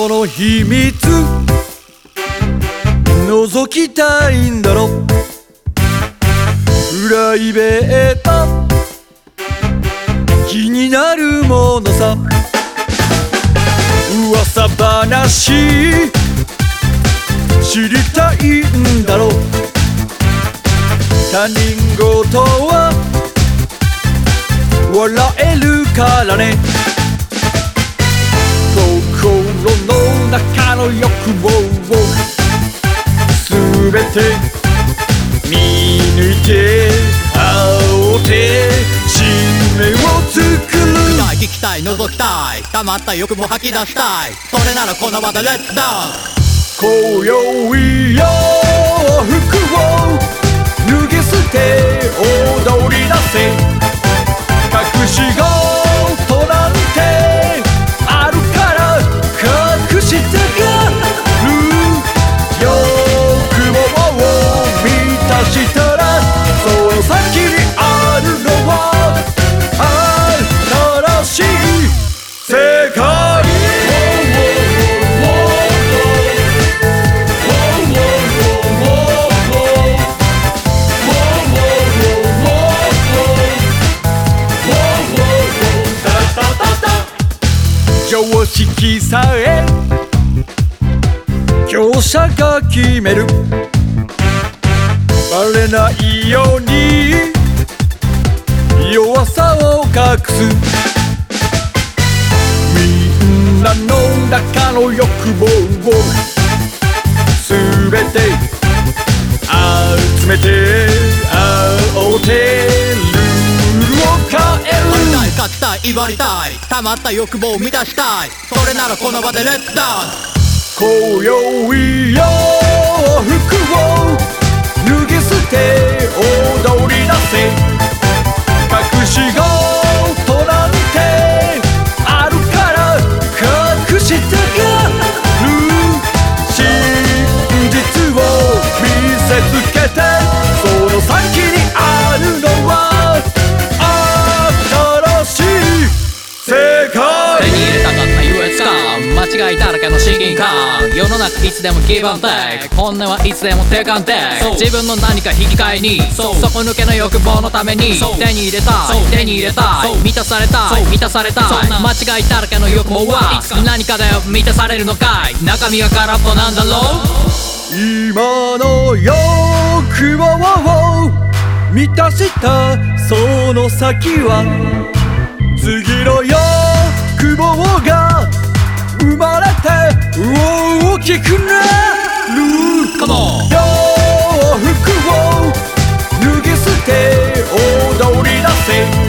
この秘密覗きたいんだろ。プライベート気になるものさ。噂話知りたいんだろ。他人事は笑えるからね。心の中の欲望をすべて見抜いて煽って使命を作る。 聞きたい覗きたい溜まった欲も吐き出したい。それならこの場でレッツダウン。 今宵よ服を脱ぎ捨て踊り出せ。隠し事なんてあるから隠してがる。欲望を満たしたらその先にあるのは新しい世界。常識さえ強者が決める。バレないように弱さを隠す。みんなの中の欲望をすべて集めて煽ってルールを変える。 勝ちたい威張りたい溜まった欲望を満たしたい。それならこの場でレッツダウン。 今宵よ服を脱ぎ捨て踊り出せ。隠し事なんてあるから隠してがる。真実を見せつけてその先にあるのは新しい世界。 手に入れたかった優越感間違いだらけの親近感。世の中いつでもギブアンテイク本音はいつでもテイクアンテイク。自分の何か引き換えに底抜けの欲望のために手に入れたい手に入れたい満たされたい満たされたい。間違いだらけの欲望は何かで満たされるのかい。中身が空っぽなんだろう。 今の欲望を満たしたその先は次の欲望が生まれて大きくなる。 Come on。 洋服を脱ぎ捨て踊り出せ。